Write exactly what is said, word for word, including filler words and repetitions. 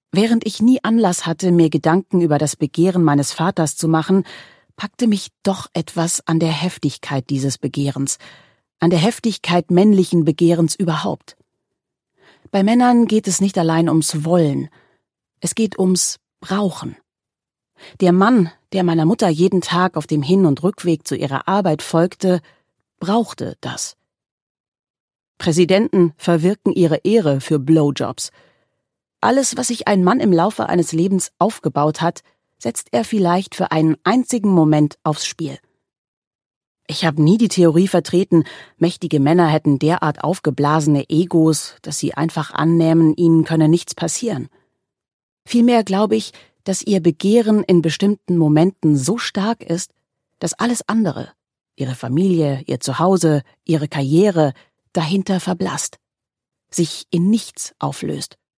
Während ich nie Anlass hatte, mir Gedanken über das Begehren meines Vaters zu machen, packte mich doch etwas an der Heftigkeit dieses Begehrens, an der Heftigkeit männlichen Begehrens überhaupt. Bei Männern geht es nicht allein ums Wollen, es geht ums Brauchen. Der Mann, der meiner Mutter jeden Tag auf dem Hin- und Rückweg zu ihrer Arbeit folgte, brauchte das. Präsidenten verwirken ihre Ehre für Blowjobs. Alles, was sich ein Mann im Laufe eines Lebens aufgebaut hat, setzt er vielleicht für einen einzigen Moment aufs Spiel. Ich habe nie die Theorie vertreten, mächtige Männer hätten derart aufgeblasene Egos, dass sie einfach annehmen, ihnen könne nichts passieren. Vielmehr glaube ich, dass ihr Begehren in bestimmten Momenten so stark ist, dass alles andere, ihre Familie, ihr Zuhause, ihre Karriere, dahinter verblasst, sich in nichts auflöst.